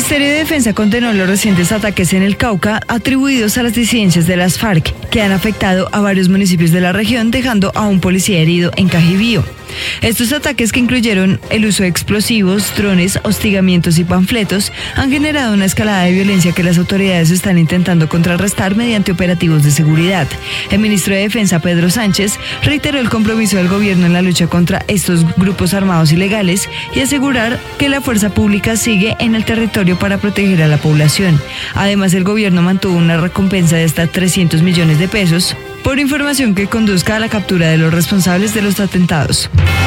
Ministerio de Defensa condenó los recientes ataques en el Cauca atribuidos a las disidencias de las FARC, que han afectado a varios municipios de la región, dejando a un policía herido en Cajibío. Estos ataques, que incluyeron el uso de explosivos, drones, hostigamientos y panfletos, han generado una escalada de violencia que las autoridades están intentando contrarrestar mediante operativos de seguridad. El ministro de Defensa, Pedro Sánchez, reiteró el compromiso del gobierno en la lucha contra estos grupos armados ilegales y asegurar que la fuerza pública sigue en el territorio para proteger a la población. Además, el gobierno mantuvo una recompensa de hasta 300 millones de pesos por información que conduzca a la captura de los responsables de los atentados.